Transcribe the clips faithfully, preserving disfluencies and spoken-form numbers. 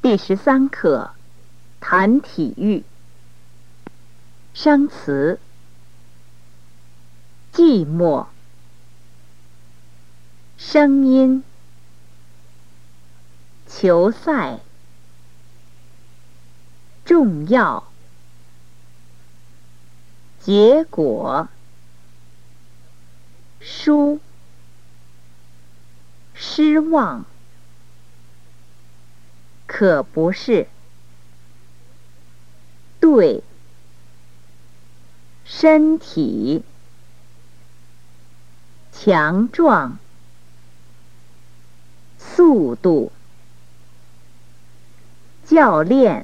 第十三课，谈体育。生词：寂寞、声音、球赛、重要、结果、输、失望。可不是，对，身体，强壮，速度，教练，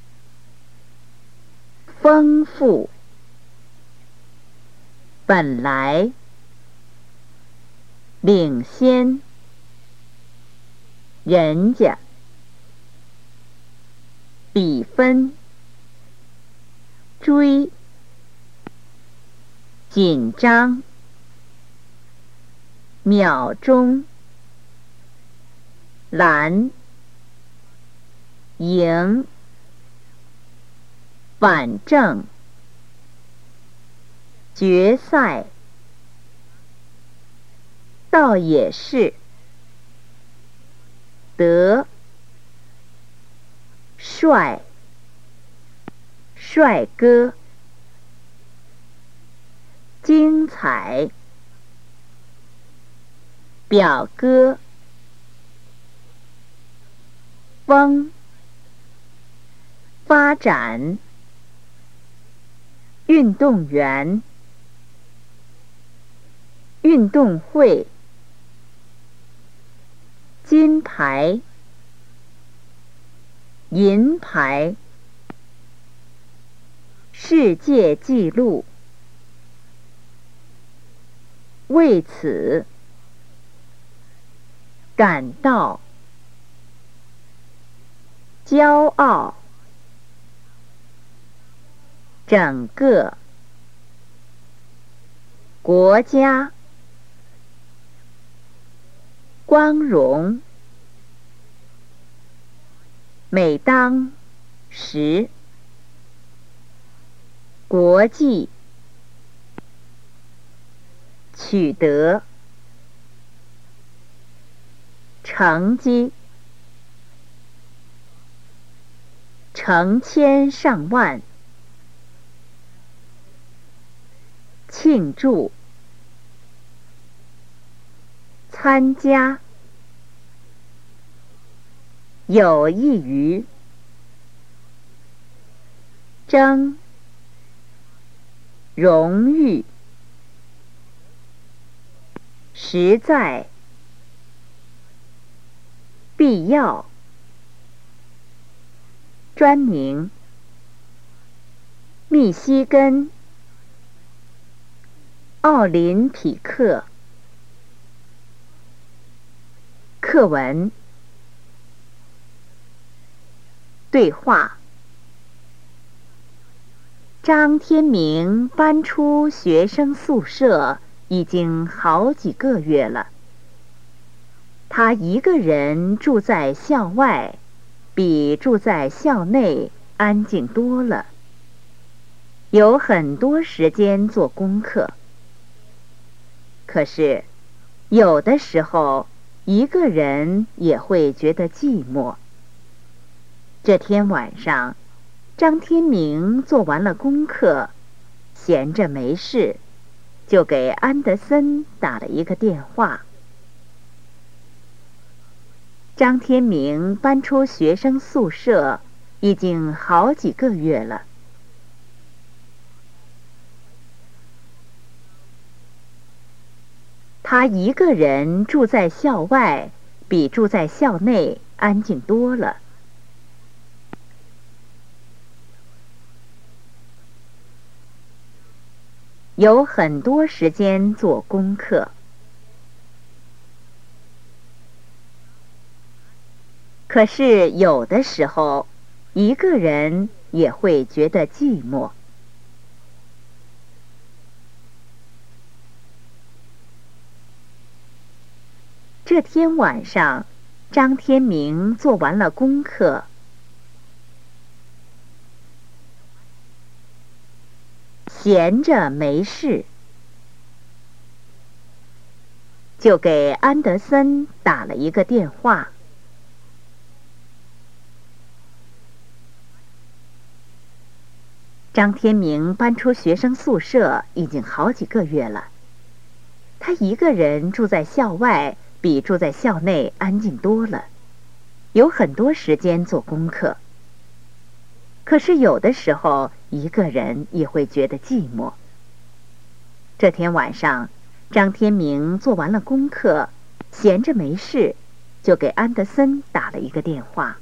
丰富，本来，领先，人家。比分，追，紧张，秒钟，蓝，赢，反正，决赛，倒也是，得。帅，帅哥，精彩，表哥，风，发展，运动员，运动会，金牌，银牌，世界纪录。为此，感到，骄傲，整个，国家，光荣。每当时，国际，取得，成绩，成千上万，庆祝，参加。有益于，争，荣誉，实在，必要，专名，密西根，奥林匹克，课文。对话：张天明搬出学生宿舍已经好几个月了。他一个人住在校外，比住在校内安静多了，有很多时间做功课。可是，有的时候一个人也会觉得寂寞。这天晚上，张天明做完了功课，闲着没事，就给安德森打了一个电话。张天明搬出学生宿舍已经好几个月了。他一个人住在校外，比住在校内安静多了。有很多时间做功课。可是有的时候，一个人也会觉得寂寞。这天晚上，张天明做完了功课， 闲着没事，就给安德森打了一个电话。张天明搬出学生宿舍已经好几个月了，他一个人住在校外，比住在校内安静多了，有很多时间做功课。可是有的时候，一个人也会觉得寂寞。这天晚上，张天明做完了功课，闲着没事，就给安德森打了一个电话。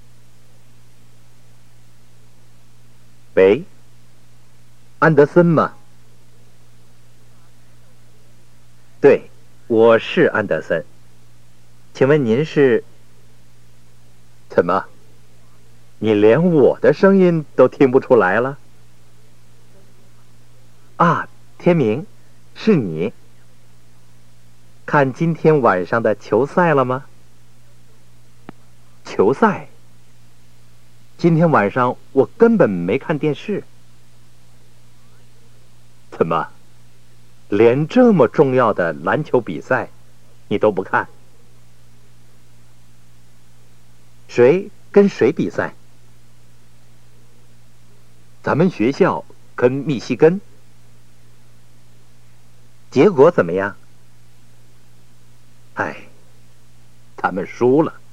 喂，安德森吗？对，我是安德森。请问您是？怎么？你连我的声音都听不出来了？啊，天明，是你。看今天晚上的球赛了吗？球赛？今天晚上我根本没看电视。怎么，连这么重要的篮球比赛，你都不看？谁跟谁比赛？咱们学校跟密西根。结果怎么样？哎，他们输了。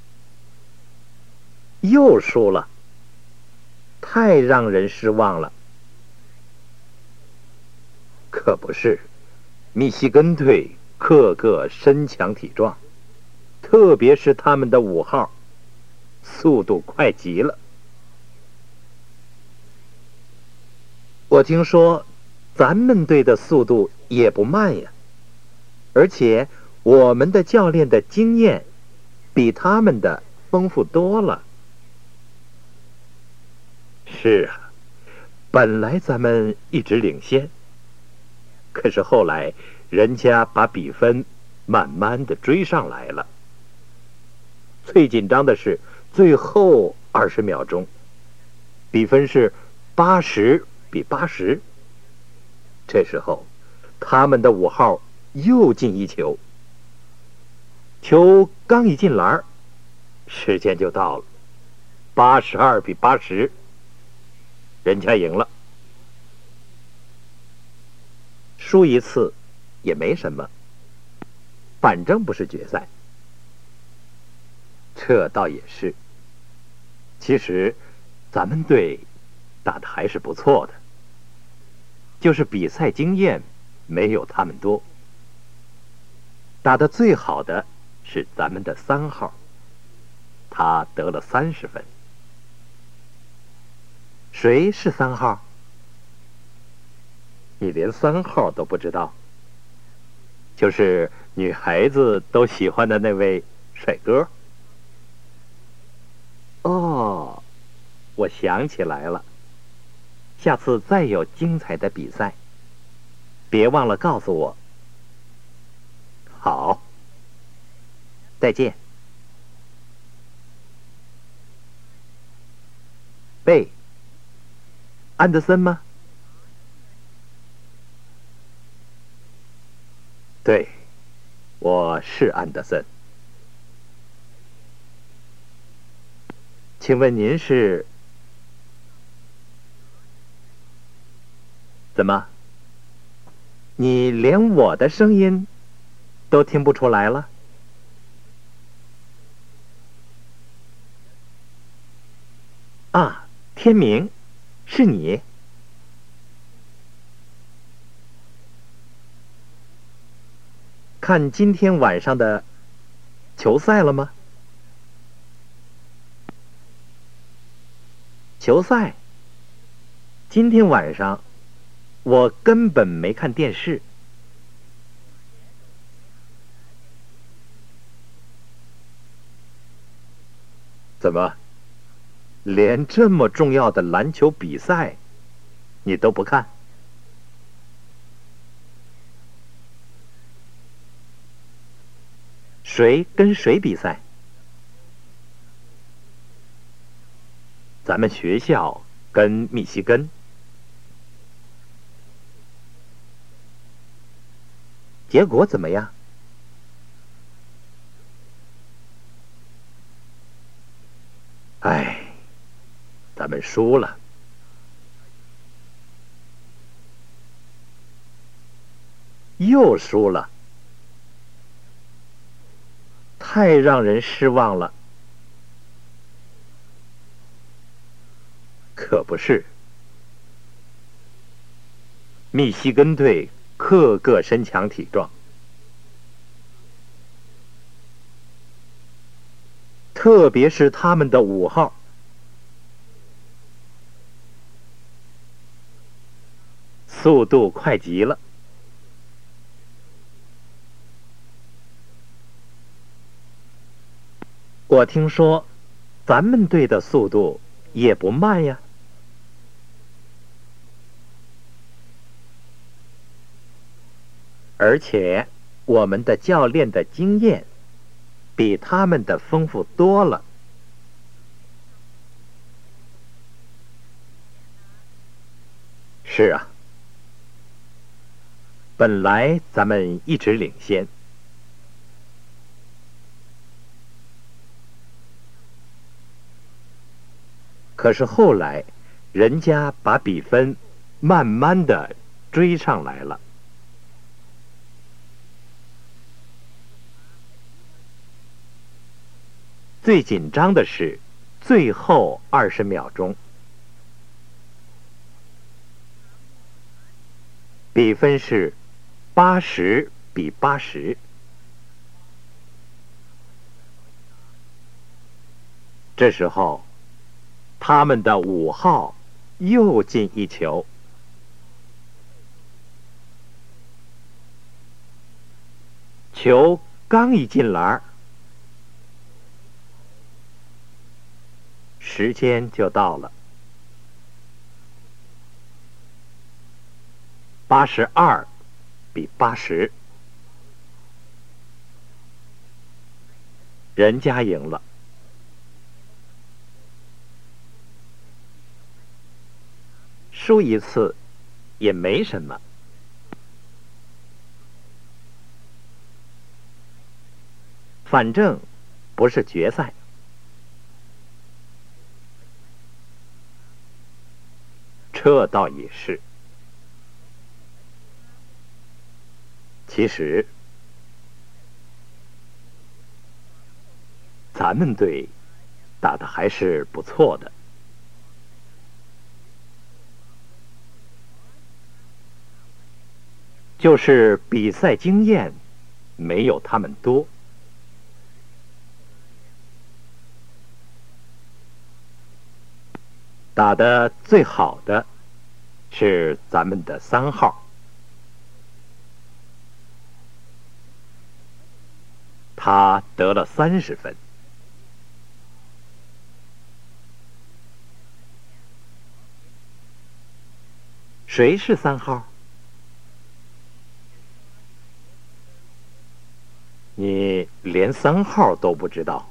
又输了，太让人失望了。可不是，密西根队个个身强体壮，特别是他们的五号，速度快极了。我听说，咱们队的速度也不慢呀，而且我们的教练的经验比他们的丰富多了。是啊，本来咱们一直领先，可是后来人家把比分慢慢的追上来了。最紧张的是最后二十秒钟，比分是八十比八十。这时候，他们的五号又进一球，球刚一进篮，时间就到了，八十二比八十，人家赢了。输一次也没什么，反正不是决赛。这倒也是。其实，咱们队打得还是不错的，就是比赛经验没有他们多。打得最好的是咱们的三号，他得了三十分。谁是三号？你连三号都不知道？就是女孩子都喜欢的那位帅哥。哦，我想起来了，下次再有精彩的比赛，别忘了告诉我。好，再见。喂，安德森吗？对，我是安德森。请问您是？怎么？你连我的声音都听不出来了？啊，天明，是你。看今天晚上的球赛了吗？球赛？今天晚上我根本没看电视。怎么，连这么重要的篮球比赛你都不看？谁跟谁比赛？咱们学校跟密西根。 结果怎么样？哎，咱们输了。又输了，太让人失望了。可不是，密西根队个个身强体壮，特别是他们的五号，速度快极了。我听说，咱们队的速度也不慢呀。而且，我们的教练的经验比他们的丰富多了。是啊，本来咱们一直领先。可是后来，人家把比分慢慢的追上来了。最紧张的是最后二十秒钟，比分是八十比八十。这时候，他们的五号又进一球，球刚一进篮，时间就到了。八十二比八十，人家赢了。输一次也没什么，反正不是决赛。这倒也是。其实，咱们队打得还是不错的。就是比赛经验没有他们多。打得最好的是咱们的三号，他得了三十分。谁是三号？你连三号都不知道，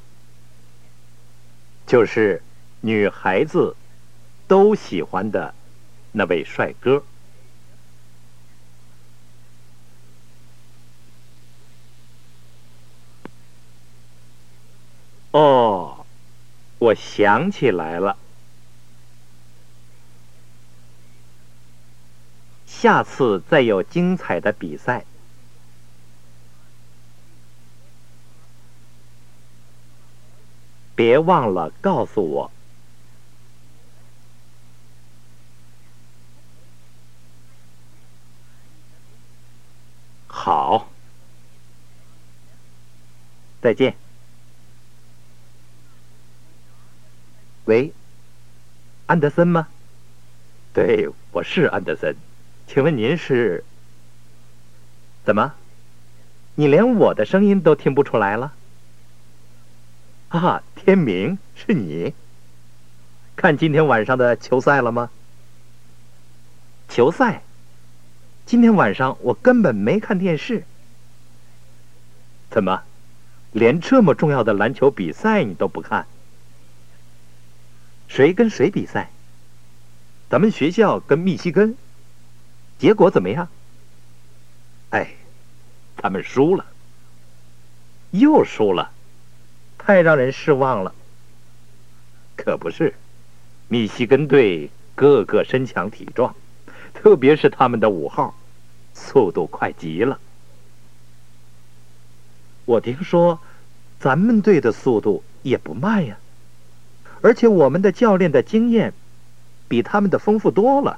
就是女孩子都喜欢的那位帅哥。哦，我想起来了，下次再有精彩的比赛，别忘了告诉我。好，再见。喂，安德森吗？对，我是安德森。请问您是？怎么？你连我的声音都听不出来了？啊，天明，是你。看今天晚上的球赛了吗？球赛？今天晚上我根本没看电视。怎么，连这么重要的篮球比赛你都不看？谁跟谁比赛？咱们学校跟密西根，结果怎么样？哎， 他们输了，又输了，太让人失望了。可不是，密西根队个个身强体壮，特别是他们的五号，速度快极了。我听说，咱们队的速度也不慢呀，而且我们的教练的经验比他们的丰富多了。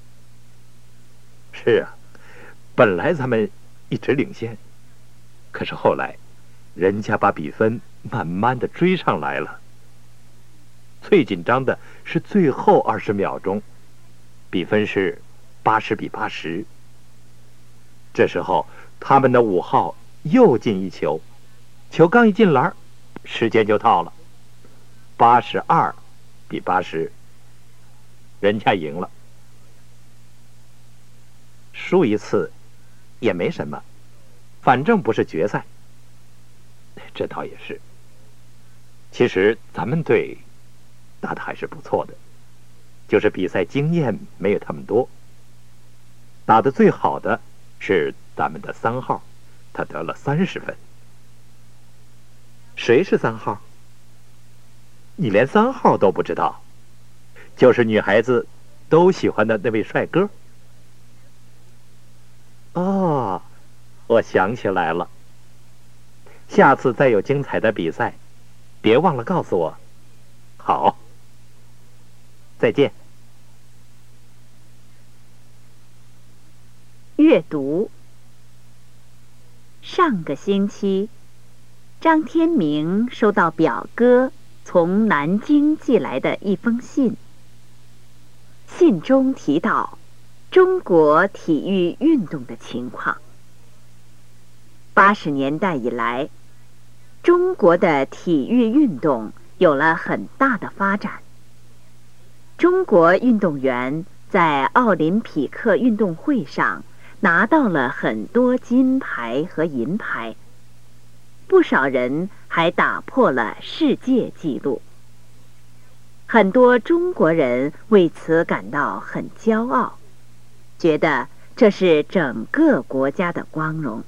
是啊，本来咱们一直领先，可是后来，人家把比分慢慢的追上来了。最紧张的是最后二十秒钟，比分是八十比八十。这时候，他们的五号又进一球，球刚一进篮，时间就到了，八十二比八十，人家赢了。输一次也没什么，反正不是决赛。这倒也是。其实咱们队打得还是不错的，就是比赛经验没有他们多。打得最好的是咱们的三号，他得了三十分。谁是三号？你连三号都不知道？就是女孩子都喜欢的那位帅哥。哦，我想起来了。下次再有精彩的比赛，别忘了告诉我。好，再见。 阅读。上个星期，张天明收到表哥从南京寄来的一封信。信中提到中国体育运动的情况。八十年代以来，中国的体育运动有了很大的发展。中国运动员在奥林匹克运动会上拿到了很多金牌和银牌，不少人还打破了世界纪录。很多中国人为此感到很骄傲，觉得这是整个国家的光荣。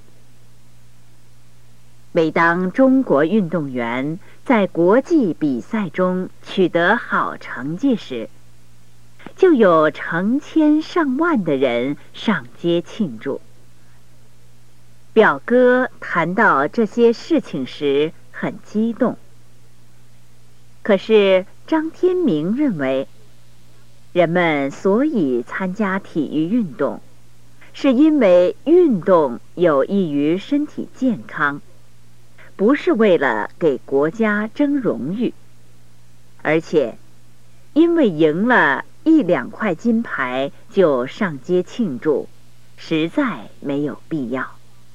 每当中国运动员在国际比赛中取得好成绩时，就有成千上万的人上街庆祝。表哥谈到这些事情时很激动，可是张天明认为，人们所以参加体育运动，是因为运动有益于身体健康，不是为了给国家争荣誉，而且因为赢了一两块金牌就上街庆祝，实在没有必要。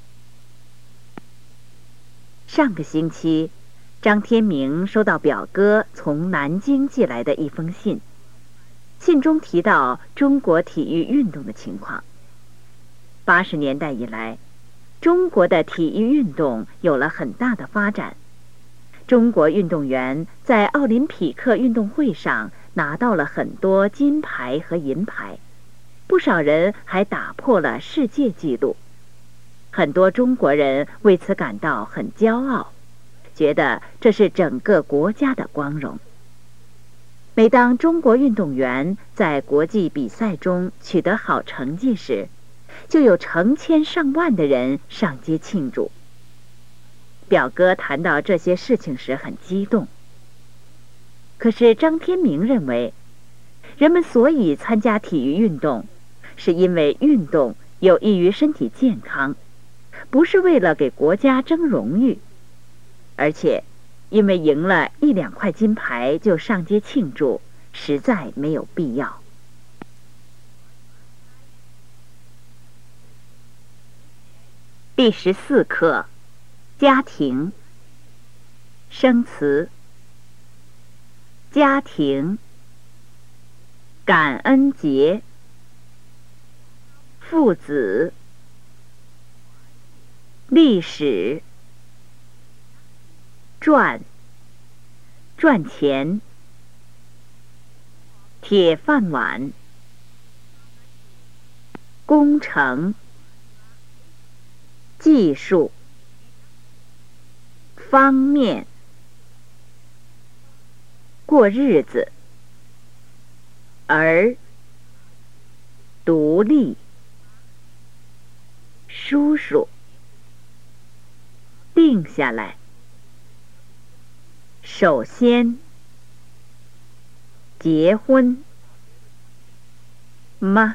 上个星期，张天明收到表哥从南京寄来的一封信，信中提到中国体育运动的情况。八十年代以来，中国的体育运动有了很大的发展。中国运动员在奥林匹克运动会上拿到了很多金牌和银牌，不少人还打破了世界纪录。很多中国人为此感到很骄傲，觉得这是整个国家的光荣。每当中国运动员在国际比赛中取得好成绩时，就有成千上万的人上街庆祝。表哥谈到这些事情时很激动。可是张天明认为，人们所以参加体育运动，是因为运动有益于身体健康，不是为了给国家争荣誉，而且因为赢了一两块金牌就上街庆祝，实在没有必要。第十四课，家庭。生词：家庭、感恩节、父子、历史、赚、赚钱、铁饭碗、工程、 技术、方面、过日子、儿、独立、叔叔、定下来、首先、结婚、吗？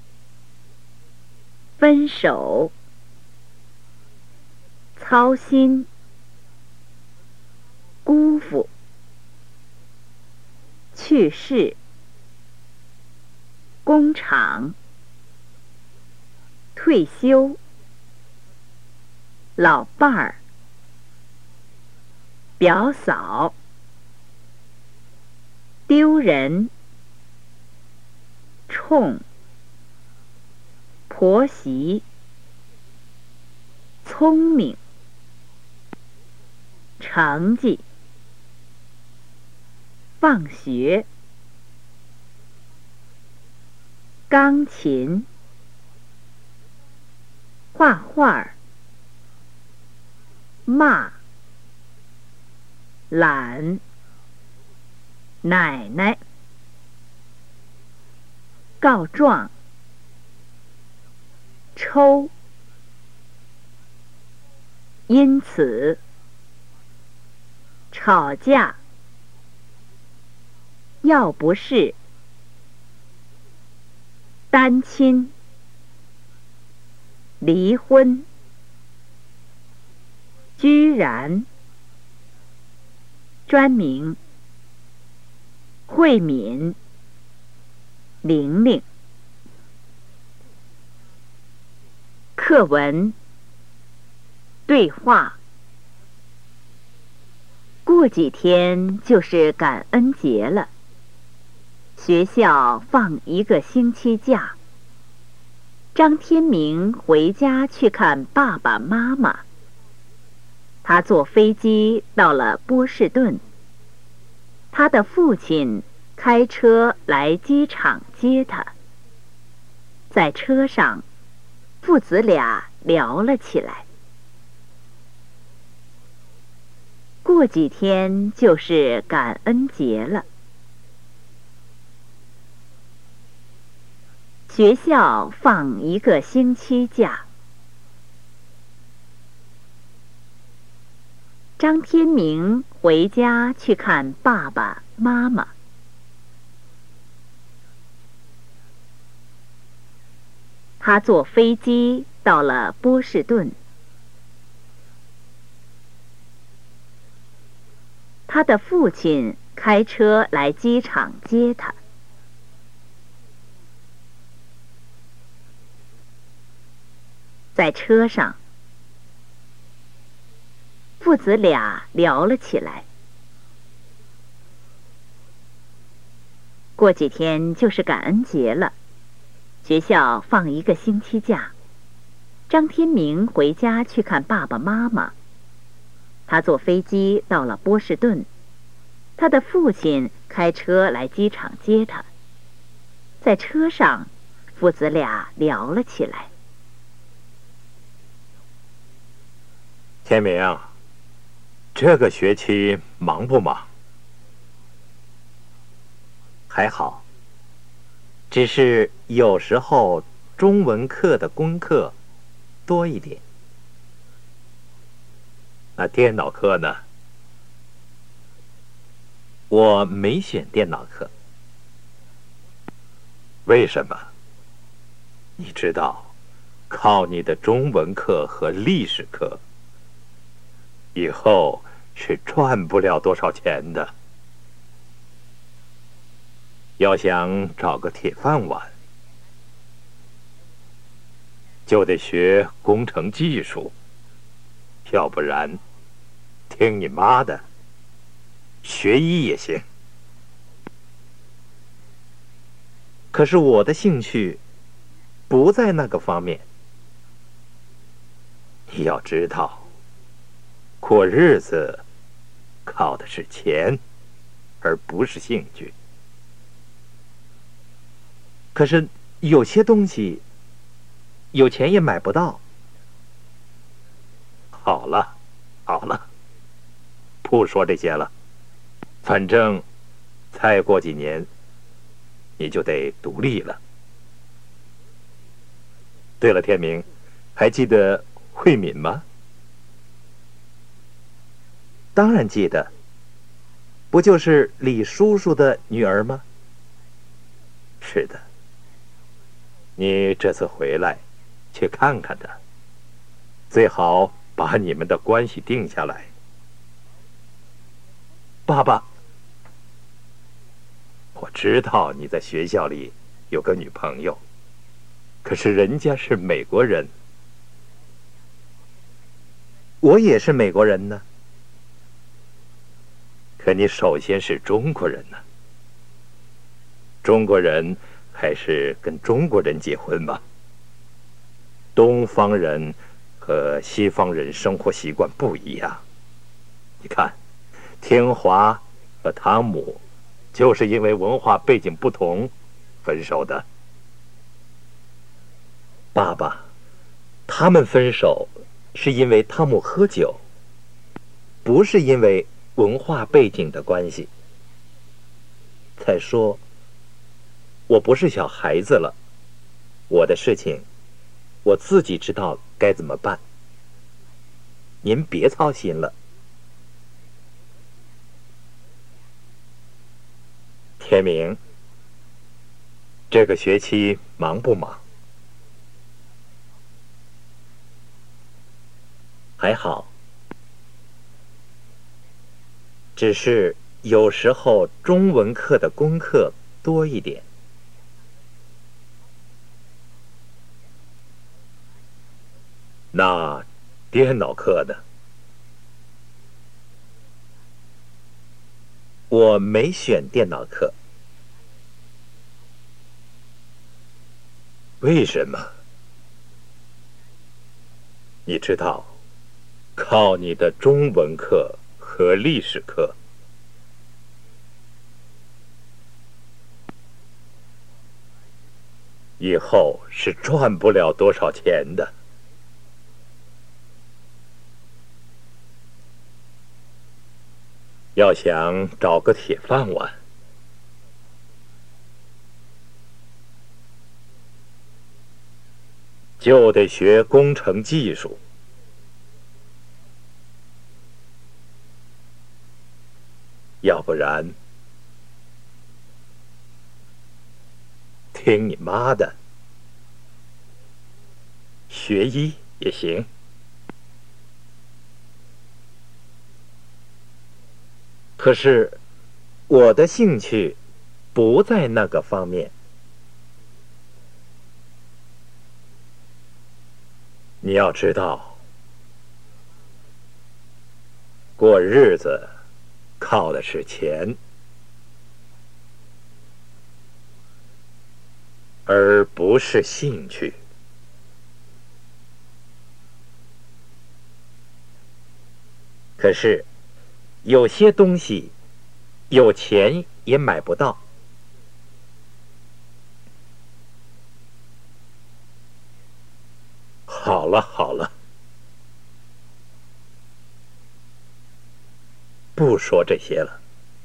分手、操心、辜负、去世、工厂、退休、老伴儿、表嫂、丢人、冲、婆媳、聪明、成绩、放学、钢琴、画画、骂、懒、奶奶、告状、抽、因此、吵架、要不是、单亲、离婚、居然、专名、慧敏、玲玲。课文、对话。过几天就是感恩节了，学校放一个星期假。张天明回家去看爸爸妈妈。他坐飞机到了波士顿，他的父亲开车来机场接他。在车上，父子俩聊了起来。过几天就是感恩节了。学校放一个星期假。张天明回家去看爸爸妈妈。他坐飞机到了波士顿。他的父亲开车来机场接他。在车上，父子俩聊了起来。过几天就是感恩节了，学校放一个星期假。张天明回家去看爸爸妈妈。他坐飞机到了波士顿，他的父亲开车来机场接他。在车上，父子俩聊了起来。 天明，这个学期忙不忙？还好，只是有时候中文课的功课多一点。那电脑课呢？我没选电脑课。为什么？你知道，靠你的中文课和历史课，以后是赚不了多少钱的。要想找个铁饭碗，就得学工程技术，要不然听你妈的，学医也行。可是我的兴趣不在那个方面。你要知道，过日子靠的是钱，而不是兴趣。可是有些东西有钱也买不到。 好了，好了，不说这些了。反正，再过几年，你就得独立了。对了，天明，还记得慧敏吗？ 当然记得，不就是李叔叔的女儿吗？ 是的。你这次回来，去看看她，最好把你们的关系定下来。 爸爸， 我知道你在学校里有个女朋友，可是人家是美国人， 我也是美国人呢。 可你首先是中国人呢。中国人还是跟中国人结婚吧。东方人和西方人生活习惯不一样。你看，天华和汤姆就是因为文化背景不同分手的。 爸爸，他们分手是因为汤姆喝酒，不是因为文化背景的关系。再说，我不是小孩子了，我的事情我自己知道该怎么办，您别操心了。 天明，这个学期忙不忙？ 还好，只是有时候中文课的功课多一点。 那电脑课呢？ 我没选电脑课。 为什么？你知道，靠你的中文课和历史课，以后是赚不了多少钱的。要想找个铁饭碗，就得学工程技术。要不然，听你妈的，学医也行。 可是，我的兴趣不在那个方面。 你要知道，过日子靠的是钱，而不是兴趣。 可是，有些东西有钱也买不到。 好了好了，不说这些了。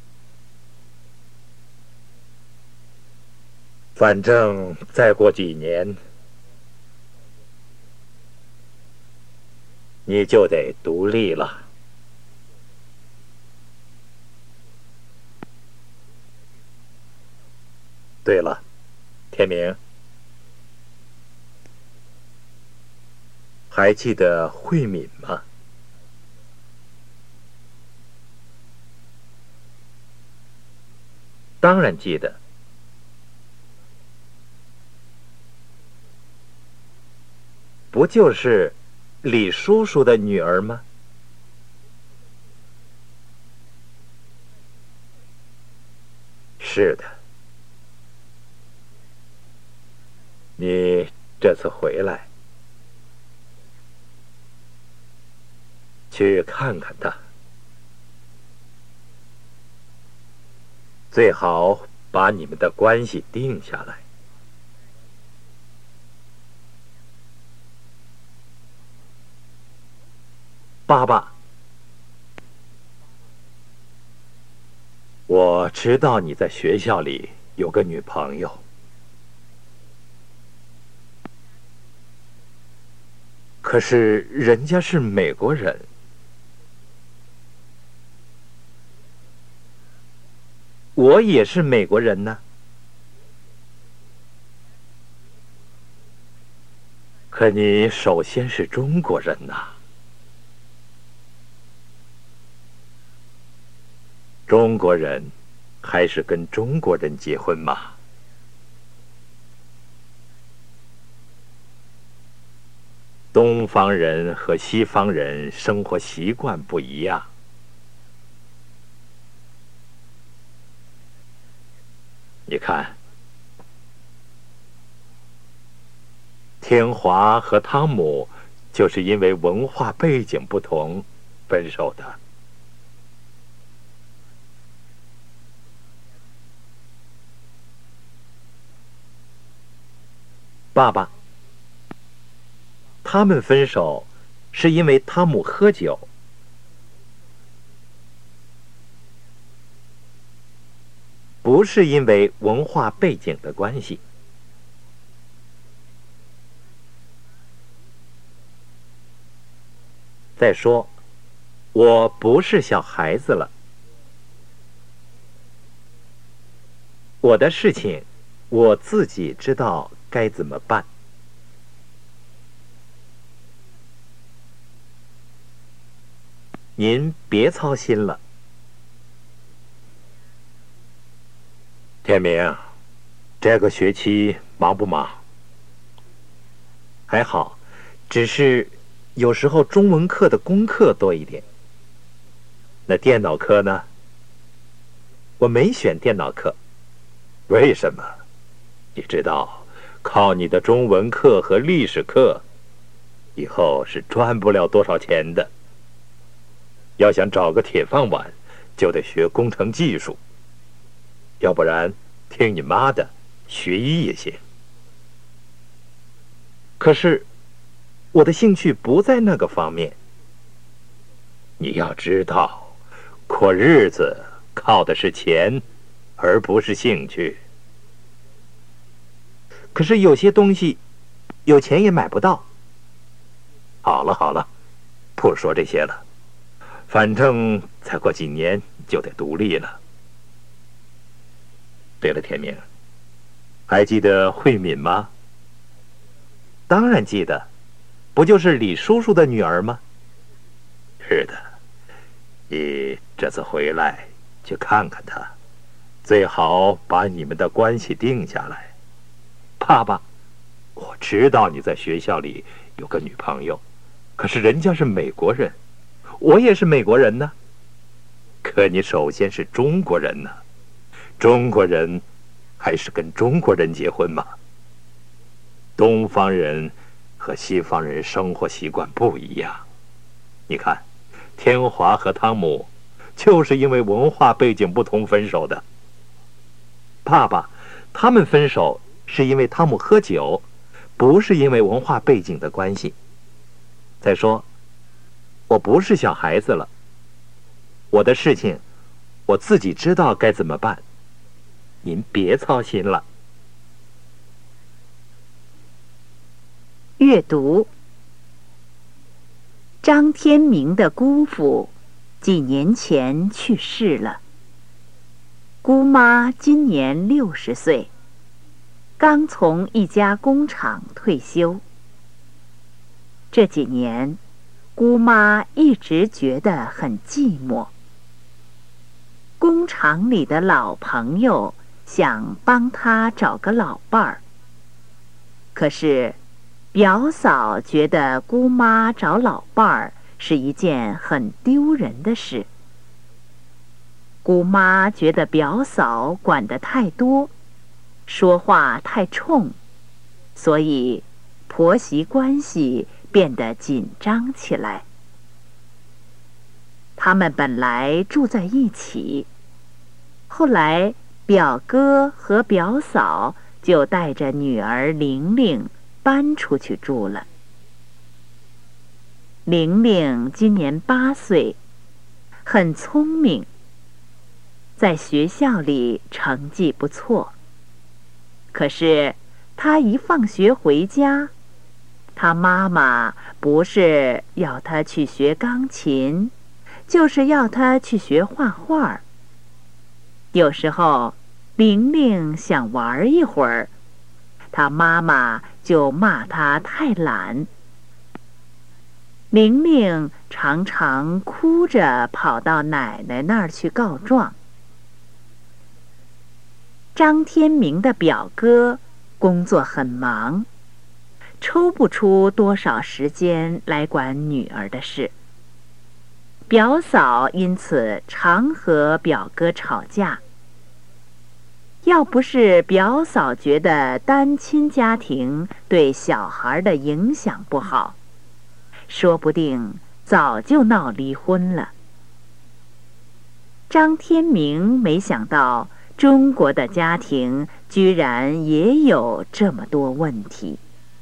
反正再过几年，你就得独立了。对了，天明，还记得慧敏吗？ 当然记得。不就是李叔叔的女儿吗？ 是的。你这次回来，去看看她，最好把你们的关系定下来。 爸爸，我知道你在学校里有个女朋友，可是人家是美国人，我也是美国人呢。可你首先是中国人呐。中国人还是跟中国人结婚嘛。东方人和西方人生活习惯不一样。你看，天华和汤姆就是因为文化背景不同分手的。爸爸，他们分手是因为汤姆喝酒，不是因为文化背景的关系。再说，我不是小孩子了，我的事情我自己知道该怎么办。您别操心了。天明，这个学期忙不忙？还好，只是有时候中文课的功课多一点。那电脑课呢？我没选电脑课。为什么？你知道，靠你的中文课和历史课，以后是赚不了多少钱的。要想找个铁饭碗，就得学工程技术，要不然听你妈的，学医也行。可是我的兴趣不在那个方面。你要知道，过日子靠的是钱，而不是兴趣。可是有些东西，有钱也买不到。好了好了，不说这些了。反正再过几年就得独立了。对了，天明，还记得慧敏吗？当然记得，不就是李叔叔的女儿吗？是的，你这次回来去看看她，最好把你们的关系定下来。爸爸，我知道你在学校里有个女朋友，可是人家是美国人，我也是美国人呢。可你首先是中国人呢，中国人还是跟中国人结婚嘛。东方人和西方人生活习惯不一样。你看，天华和汤姆就是因为文化背景不同分手的。爸爸，他们分手是因为汤姆喝酒，不是因为文化背景的关系。再说，我不是小孩子了，我的事情我自己知道该怎么办，您别操心了。 阅读。张天明的姑父几年前去世了，姑妈今年六十岁，刚从一家工厂退休。这几年，姑妈一直觉得很寂寞。工厂里的老朋友想帮她找个老伴儿，可是表嫂觉得姑妈找老伴儿是一件很丢人的事。姑妈觉得表嫂管得太多，说话太冲，所以婆媳关系变得紧张起来。他们本来住在一起，后来表哥和表嫂就带着女儿玲玲搬出去住了。 玲玲今年八岁，很聪明，在学校里成绩不错。可是她一放学回家，她妈妈不是要她去学钢琴，就是要她去学画画。有时候玲玲想玩一会儿，她妈妈就骂她太懒。玲玲常常哭着跑到奶奶那儿去告状。张天明的表哥工作很忙，抽不出多少时间来管女儿的事。表嫂因此常和表哥吵架。要不是表嫂觉得单亲家庭对小孩的影响不好，说不定早就闹离婚了。张天明没想到中国的家庭居然也有这么多问题。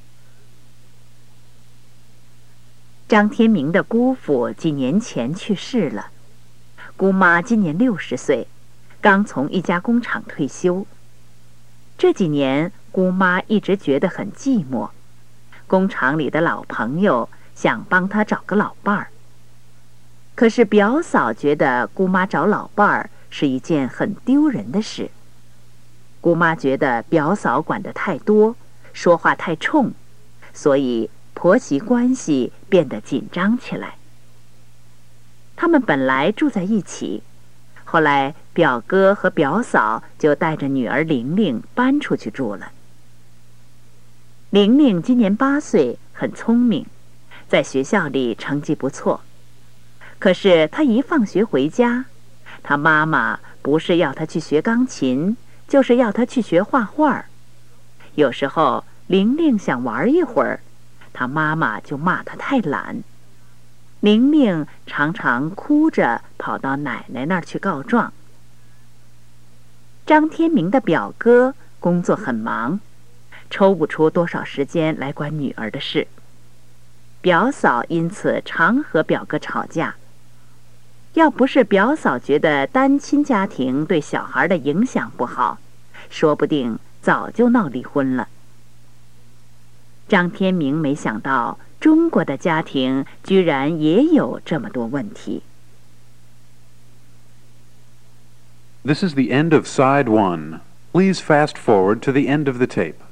张天明的姑父几年前去世了，姑妈今年六十岁，刚从一家工厂退休。这几年姑妈一直觉得很寂寞，工厂里的老朋友想帮她找个老伴儿。可是表嫂觉得姑妈找老伴儿是一件很丢人的事。姑妈觉得表嫂管得太多，说话太冲，所以婆媳关系变得紧张起来。他们本来住在一起，后来表哥和表嫂就带着女儿玲玲搬出去住了。玲玲今年八岁，很聪明，在学校里成绩不错。可是她一放学回家，她妈妈不是要她去学钢琴，就是要她去学画画。有时候玲玲想玩一会儿，她妈妈就骂她太懒。玲玲常常哭着跑到奶奶那儿去告状。张天明的表哥工作很忙，抽不出多少时间来管女儿的事。表嫂因此常和表哥吵架。要不是表嫂觉得单亲家庭对小孩的影响不好，说不定早就闹离婚了。张天明没想到中国的家庭居然也有这么多问题。 This is the end of side one. Please fast forward to the end of the tape.